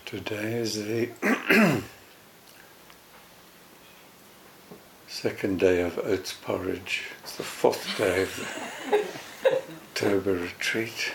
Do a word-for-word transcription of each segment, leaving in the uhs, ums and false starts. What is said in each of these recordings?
Today is the second day of oats porridge. It's the fourth day of the October retreat.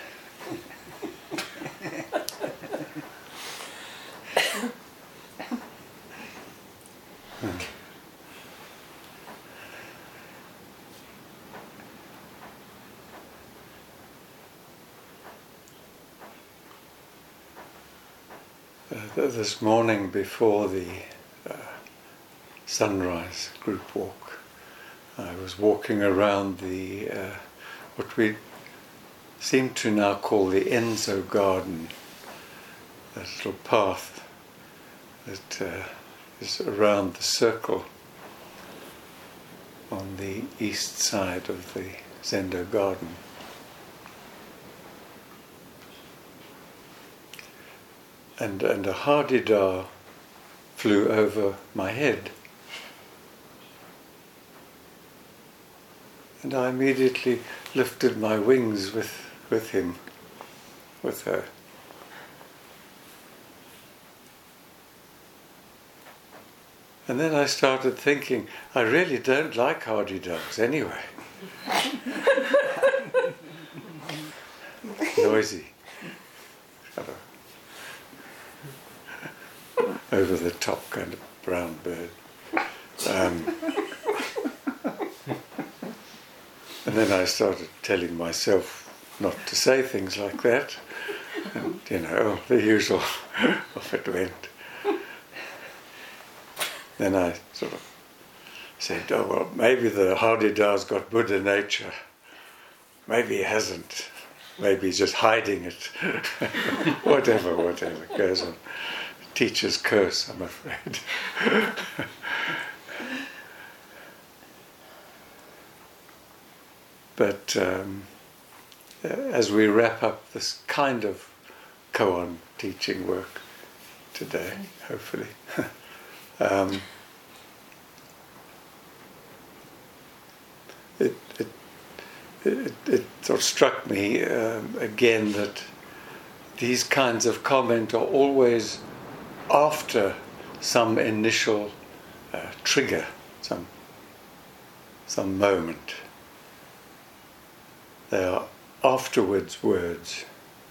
Uh, this morning before the uh, sunrise group walk, I was walking around the uh, what we seem to now call the Enzo Garden, that little path that uh, is around the circle on the east side of the Zendo Garden. And, and a Hadida flew over my head. And I immediately lifted my wings with, with him, with her. And then I started thinking, I really don't like Hadidas anyway. Noisy. Over the top kind of brown bird. Um, and then I started telling myself not to say things like that. And, you know, the usual, off it went. Then I sort of said, oh, well, maybe the Hadida's got Buddha nature. Maybe he hasn't. Maybe he's just hiding it. whatever, whatever goes on. Teacher's curse, I'm afraid. But um, as we wrap up this kind of koan teaching work today, hopefully, um, it, it, it, it sort of struck me um, again that these kinds of comment are always after some initial uh, trigger, some some moment. They are afterwards words.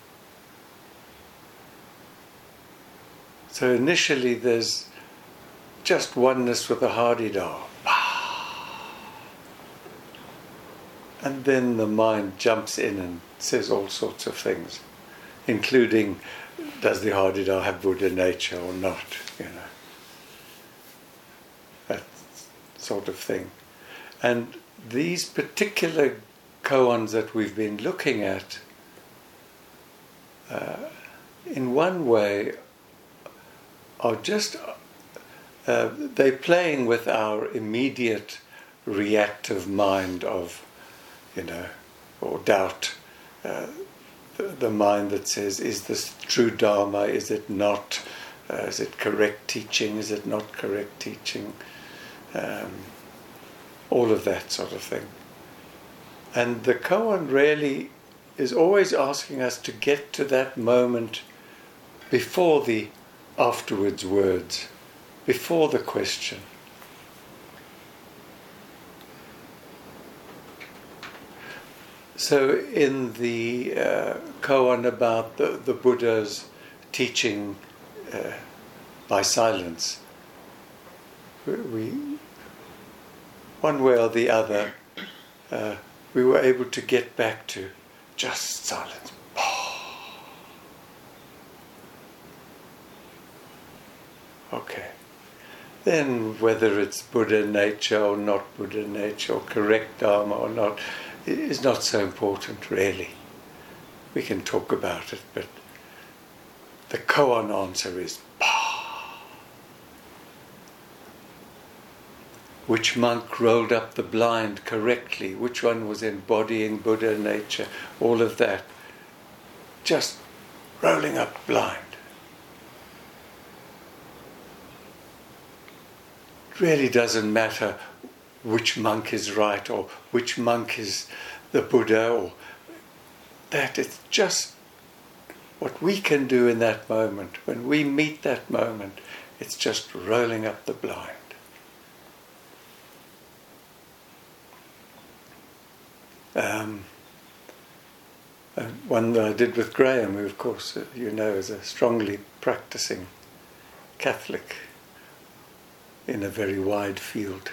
So initially there's just oneness with the Hadida. And then the mind jumps in and says all sorts of things, including, does the Hadida have Buddha nature or not? You know, that sort of thing. And these particular koans that we've been looking at, uh, in one way, are just uh, they're playing with our immediate reactive mind of, you know, or doubt. Uh, The, the mind that says, is this true Dharma, is it not, uh, is it correct teaching, is it not correct teaching, um, all of that sort of thing. And the koan really is always asking us to get to that moment before the afterwards words, before the question. So in the uh, koan about the, the Buddha's teaching uh, by silence, we, one way or the other, uh, we were able to get back to just silence. Okay. Then whether it's Buddha nature or not Buddha nature, or correct Dharma or not, is not so important, really. We can talk about it, but the koan answer is Pa. Which monk rolled up the blind correctly? Which one was embodying Buddha nature? All of that. Just rolling up blind. It really doesn't matter which monk is right or which monk is the Buddha or that. It's just what we can do in that moment, when we meet that moment, it's just rolling up the blind. Um, and one that I did with Graham, who of course, uh, you know, is a strongly practicing Catholic in a very wide field.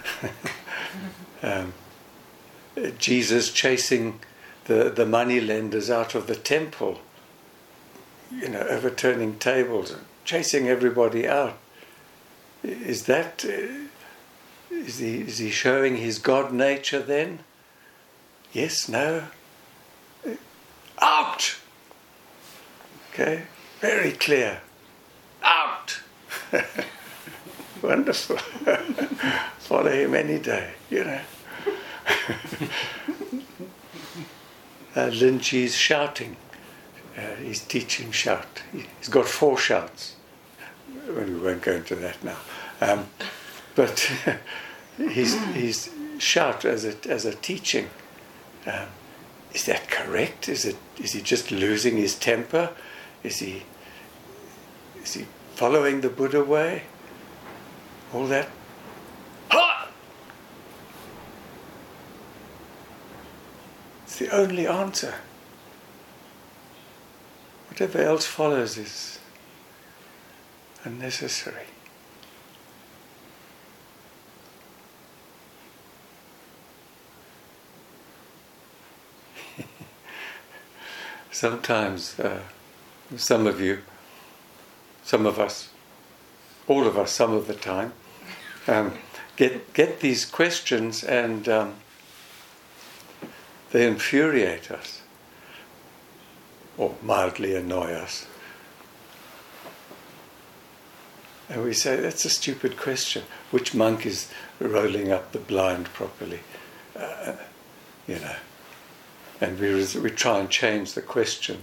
um, Jesus chasing the, the money lenders out of the temple, you know, overturning tables and chasing everybody out. Is that, uh, is he, is he showing his God nature then? Yes, no? Out! Okay, very clear. Out! Wonderful. Follow him any day, you know. uh, Linji's shouting. Uh, he's teaching shout. He's got four shouts. Well, we won't go into that now. Um, but he's, he's shout as a, as a teaching. Um, is that correct? Is it? Is he just losing his temper? Is he? Is he following the Buddha way? All that. Ha! It's the only answer. Whatever else follows is unnecessary. Sometimes, uh, some of you, some of us, all of us, some of the time, um, get get these questions and um, they infuriate us or mildly annoy us. And we say, that's a stupid question. Which monk is rolling up the blind properly? Uh, you know. And we, res- we try and change the question.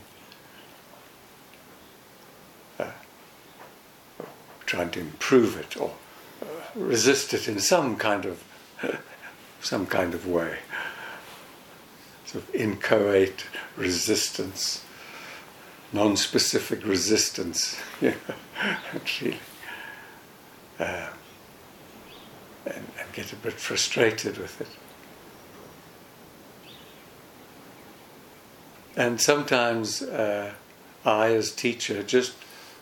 Uh, trying to improve it or uh, resist it in some kind of uh, some kind of way. Sort of inchoate resistance, non-specific resistance, you know, and feeling. Uh, and, and get a bit frustrated with it. And sometimes uh, I, as teacher, just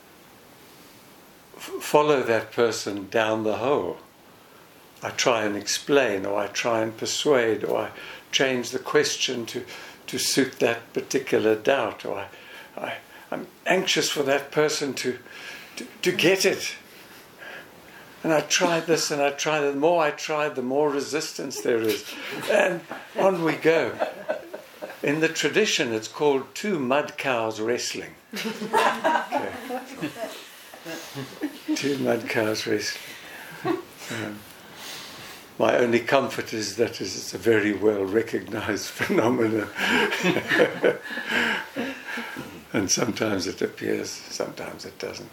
f- follow that person down the hole. I try and explain, or I try and persuade, or I change the question to, to suit that particular doubt, or I, I, I'm anxious for that person to, to, to get it. And I tried this and I tried it. The more I tried, the more resistance there is. And on we go. In the tradition, it's called two mud cows wrestling. Okay. Two mud cows wrestling. Um, my only comfort is that it's a very well recognized phenomenon. And sometimes it appears, sometimes it doesn't.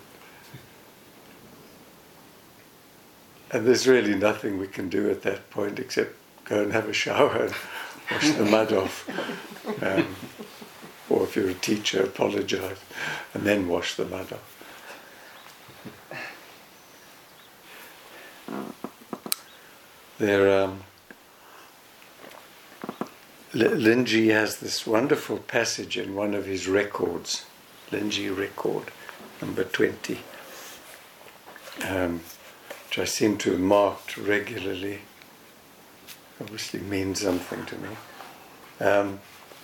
And there's really nothing we can do at that point except go and have a shower and wash the mud off. Um, or if you're a teacher, apologize and then wash the mud off. There, um, Linji has this wonderful passage in one of his records, Linji record number twenty, um, which I seem to have marked regularly. Obviously means something to me. Um,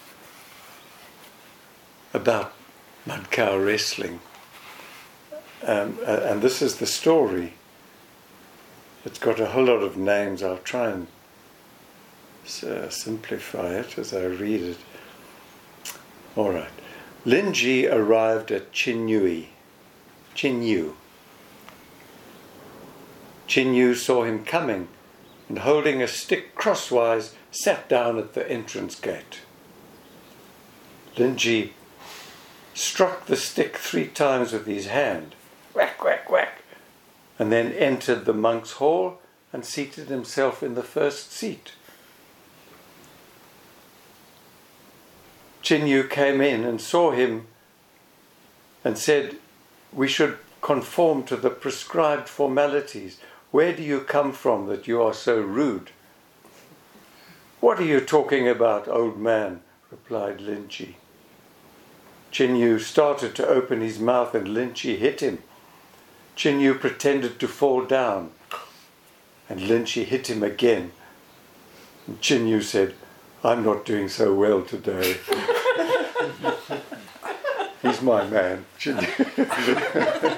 about mud cow wrestling. Um, and this is the story. It's got a whole lot of names. I'll try and uh, simplify it as I read it. All right. Linji arrived at Chinyu. Chinyu. Chinyu saw him coming and holding a stick crosswise sat down at the entrance gate. Linji struck the stick three times with his hand. Whack, whack, whack. And then entered the monk's hall and seated himself in the first seat. Chinyu came in and saw him and said we should conform to the prescribed formalities. Where do you come from that you are so rude? What are you talking about, old man? Replied Lynchy. Chinyu started to open his mouth and Lynchy hit him. Chinyu pretended to fall down and Lynchy hit him again. And Chinyu said, I'm not doing so well today. He's my man, Chinyu.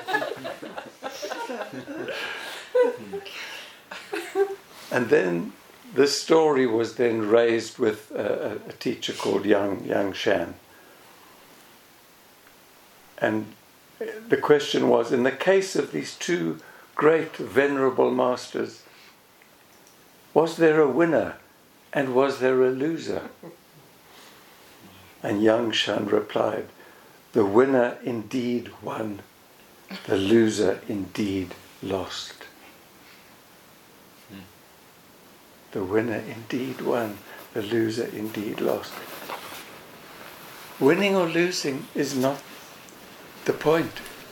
And then this story was then raised with a, a teacher called Yang, Yang Shan. And the question was, in the case of these two great venerable masters, was there a winner and was there a loser? And Yang Shan replied, the winner indeed won, the loser indeed lost. The winner indeed won, the loser indeed lost. Winning or losing is not the point.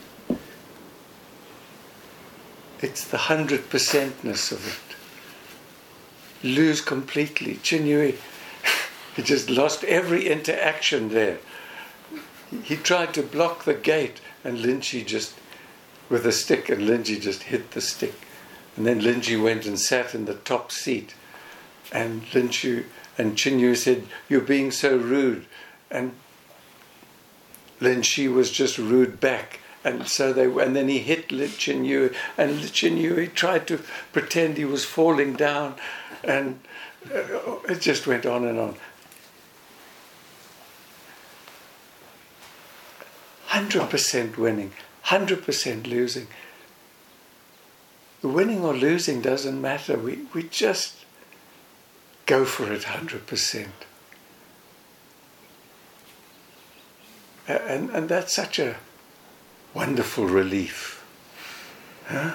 It's the hundred percentness of it. Lose completely. Chinyu, he just lost every interaction there. He tried to block the gate and Lynchy just, with a stick, and Lynchy just hit the stick. And then Lynchy went and sat in the top seat. And Lynchy and Chinyu said, you're being so rude. And Lynchy was just rude back. And so they, and then he hit Chinyu, and Chinyu, he tried to pretend he was falling down, and uh, it just went on and on. one hundred percent winning, one hundred percent losing. The winning or losing doesn't matter. We, we just go for it one hundred percent. And, and that's such a wonderful relief. Huh?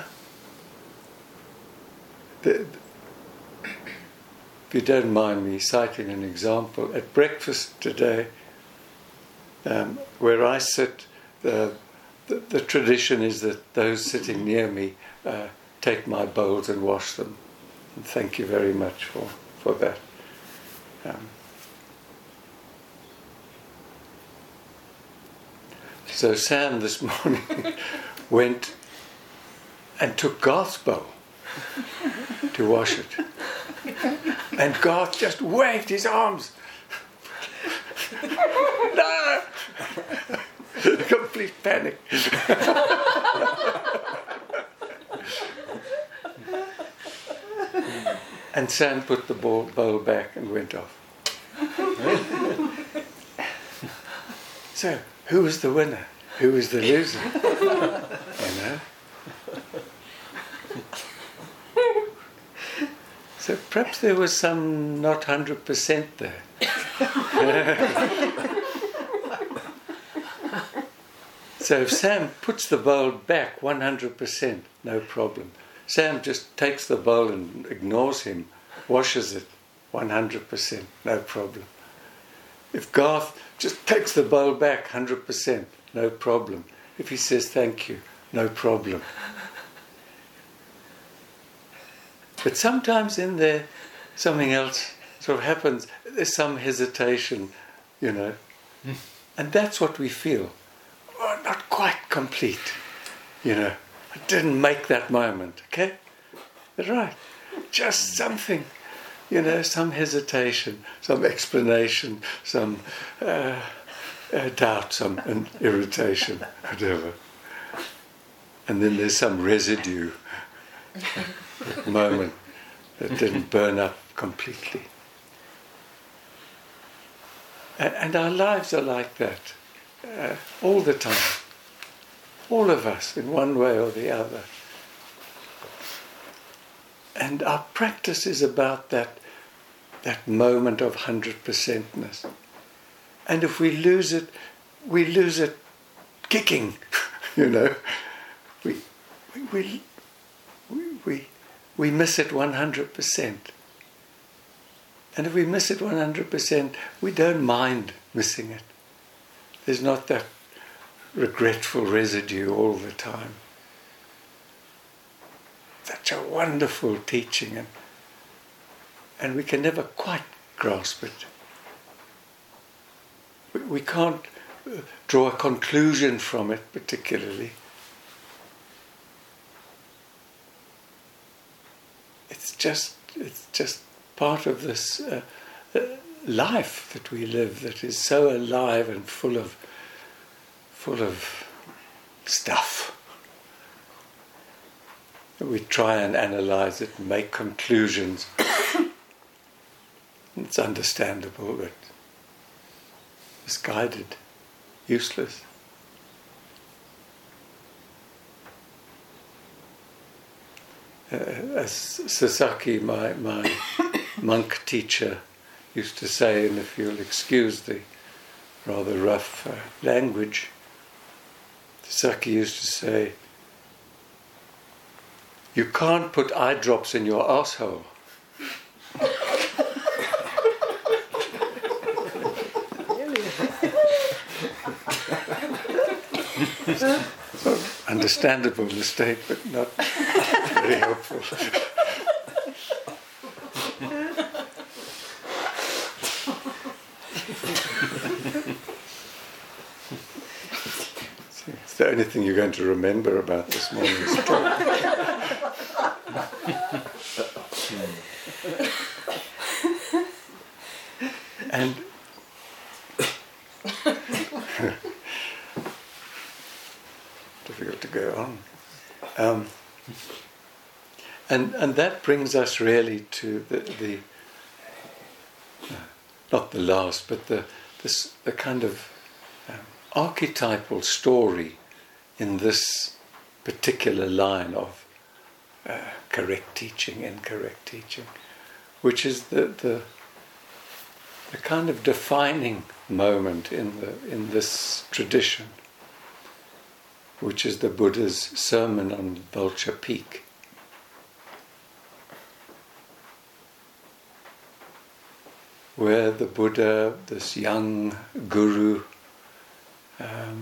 The, if you don't mind me citing an example, at breakfast today, um, where I sit, the, the, the tradition is that those sitting near me uh, take my bowls and wash them. And thank you very much for, for that. Um, So Sam this morning went and took Garth's bowl to wash it. And Garth just waved his arms. No! Complete panic. And Sam put the bowl, bowl back and went off. So, who was the winner? Who was the loser? You know? So perhaps there was some not one hundred percent there. So if Sam puts the bowl back one hundred percent, no problem. Sam just takes the bowl and ignores him, washes it one hundred percent, no problem. If Garth just takes the bowl back one hundred percent, no problem. If he says thank you, no problem. But sometimes in there, something else sort of happens. There's some hesitation, you know. And that's what we feel. Oh, not quite complete, you know. I didn't make that moment, okay? Right. Just something. You know, some hesitation, some explanation, some uh, uh, doubt, some an irritation, whatever. And then there's some residue moment that didn't burn up completely. And, and our lives are like that uh, all the time. All of us, in one way or the other. And our practice is about that, that moment of one hundred percentness. And if we lose it, we lose it kicking, you know. We, we, we, we, we miss it one hundred percent. And if we miss it one hundred percent, we don't mind missing it. There's not that regretful residue all the time. Such a wonderful teaching, and, and we can never quite grasp it. We, we can't uh, draw a conclusion from it particularly. It's just, it's just part of this uh, uh, life that we live, that is so alive and full of, full of stuff. We try and analyze it and make conclusions. It's understandable, but misguided, useless. Uh, as Sasaki, my, my monk teacher, used to say, and if you'll excuse the rather rough uh, language, Sasaki used to say, "You can't put eye drops in your asshole." So, understandable mistake, but not very helpful. It's the only thing you're going to remember about this morning's talk. And difficult to go on. Um, and and that brings us really to the, the uh, not the last, but the this the kind of um, archetypal story in this particular line of uh, correct teaching, incorrect teaching, which is the the the kind of defining moment in the in this tradition, which is the Buddha's sermon on Vulture Peak. Where the Buddha, this young guru, um,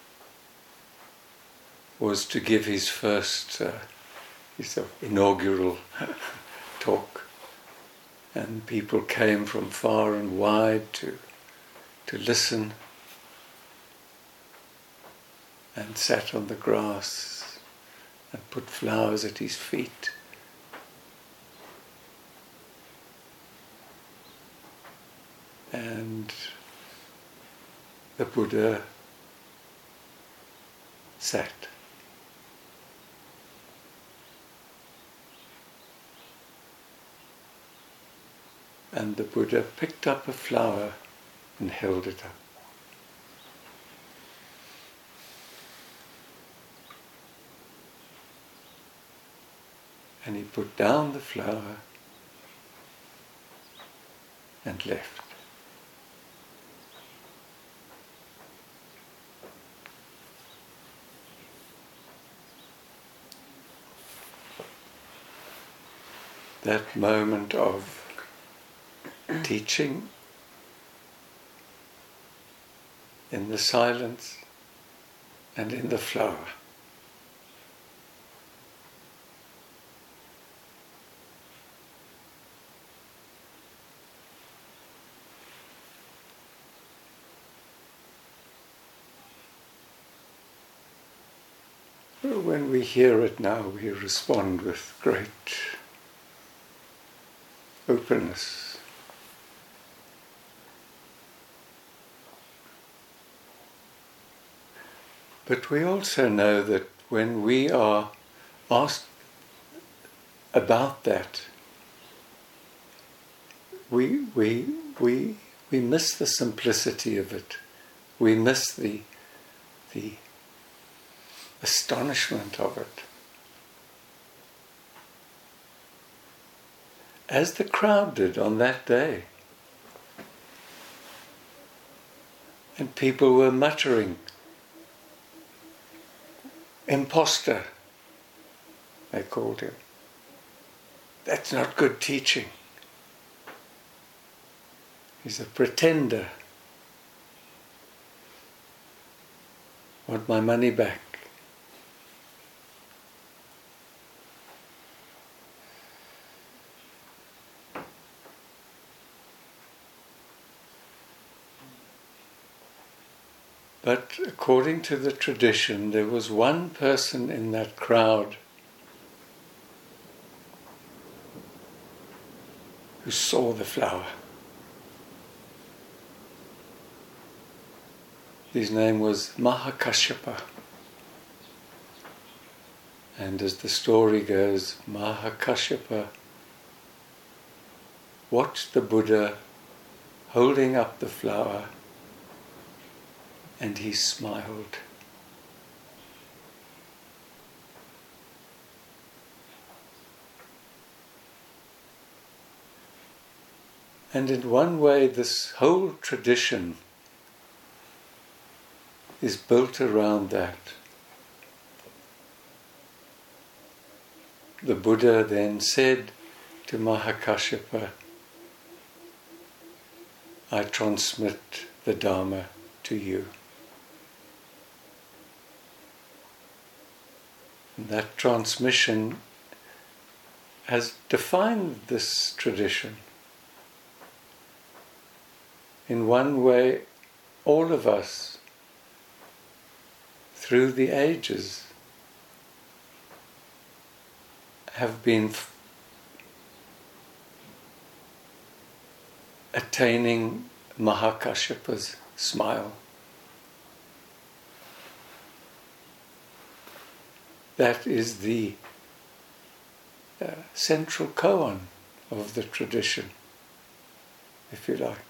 was to give his first, uh, his inaugural talk. And people came from far and wide to to listen, and sat on the grass and put flowers at his feet. And the Buddha sat. And the Buddha picked up a flower and held it up. And he put down the flower and left. That moment of teaching in the silence and in the flower. When we hear it now, we respond with great openness. But we also know that when we are asked about that, we we we we miss the simplicity of it. We miss the the astonishment of it. As the crowd did on that day. And people were muttering, "Imposter," they called him. "That's not good teaching. He's a pretender." want my money back. But according to the tradition, there was one person in that crowd who saw the flower. His name was Mahakashyapa. And as the story goes, Mahakashyapa watched the Buddha holding up the flower, and he smiled. And in one way, this whole tradition is built around that. The Buddha then said to Mahakashyapa, I transmit the Dharma to you. And that transmission has defined this tradition. In one way, all of us, through the ages, have been f- attaining Mahakashyapa's smile. That is the uh, central koan of the tradition, if you like.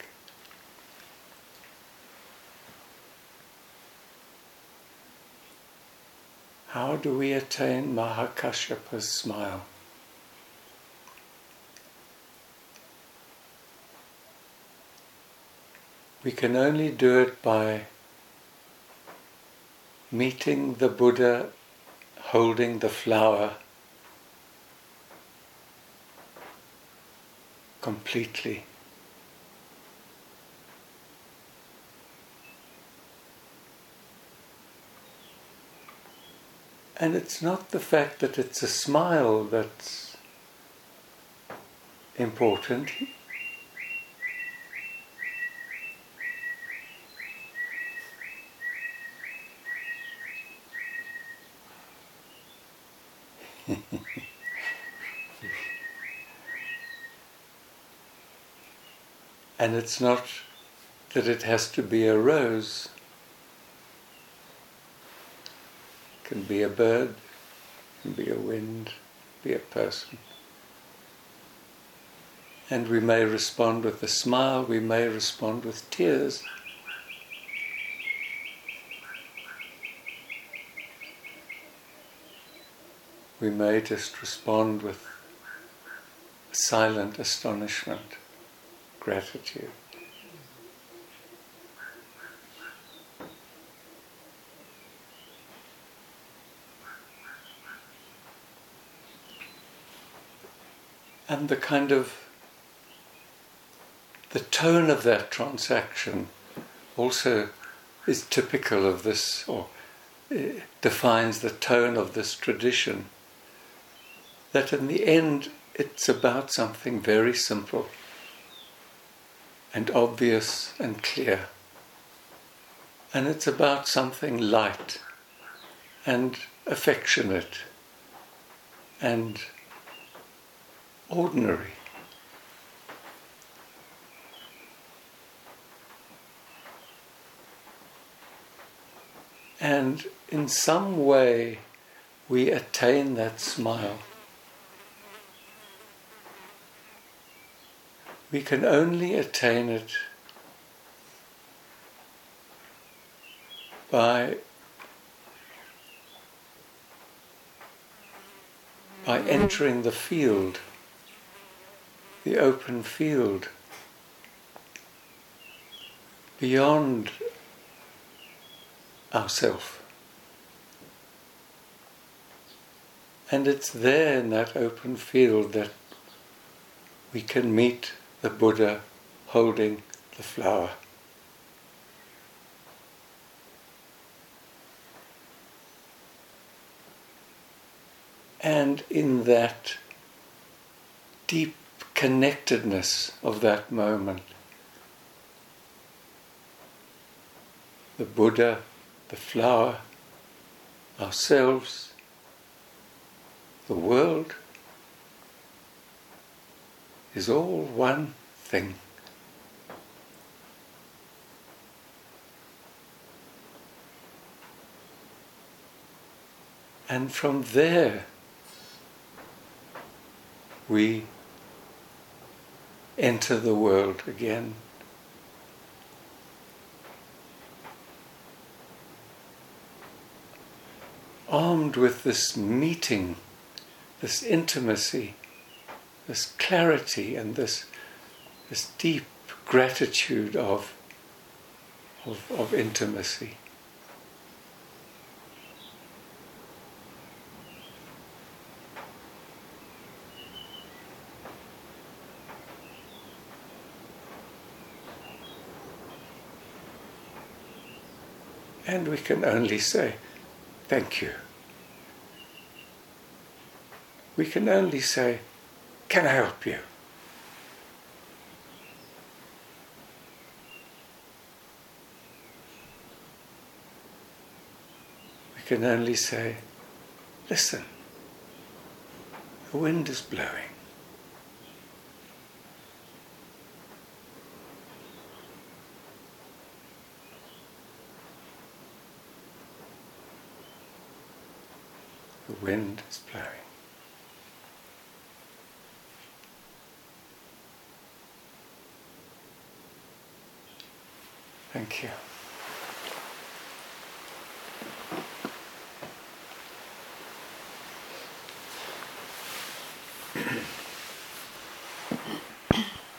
How do we attain Mahakashyapa's smile? We can only do it by meeting the Buddha holding the flower completely. And it's not the fact that it's a smile that's important. And it's not that it has to be a rose. It can be a bird, it can be a wind, be a person. And we may respond with a smile, we may respond with tears. We may just respond with silent astonishment, gratitude. And the kind of, the tone of that transaction also is typical of this, or defines the tone of this tradition. That in the end, it's about something very simple and obvious and clear. And it's about something light and affectionate and ordinary. And in some way, we attain that smile. We can only attain it by by entering the field, the open field, beyond ourself. And it's there in that open field that we can meet the Buddha holding the flower. And in that deep connectedness of that moment, the Buddha, the flower, ourselves, the world, is all one thing. And from there, we enter the world again. Armed with this meeting, this intimacy, this clarity, and this, this deep gratitude of, of, of intimacy. And we can only say, thank you. We can only say, can I help you? We can only say, listen, the wind is blowing. The wind is blowing. Thank you.